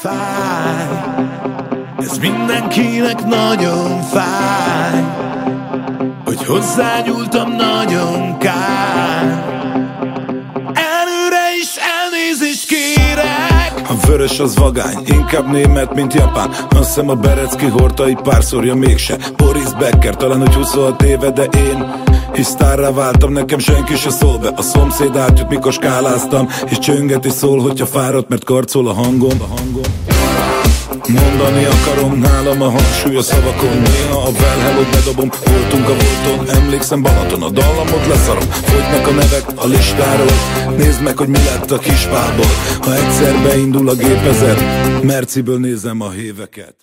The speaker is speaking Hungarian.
fáj, ez mindenkinek nagyon fáj, hogy hozzányúltam, nagyon kár. Előre is elnézést kérek. A vörös az vagány, inkább német, mint japán. Azt hiszem a Berecki hordta így párszorja mégse. Boris Becker, talán hogy 26 éve, de én is sztárrá váltam, nekem senki se szól be. A szomszéd átjött, mikor skáláztam, és csönget és szól, hogyha fáradt, mert karcol a hangom. Mondani akarom, nálam a hangsúly a szavakon. Néha a well hello-t bedobom, voltunk a volton. Emlékszem Balaton, a dallamot leszarom. Fogynak a nevek a listáról, nézd meg, hogy mi lett a Kispálból. Ha egyszer beindul a gépezet, Merciből nézem a héveket.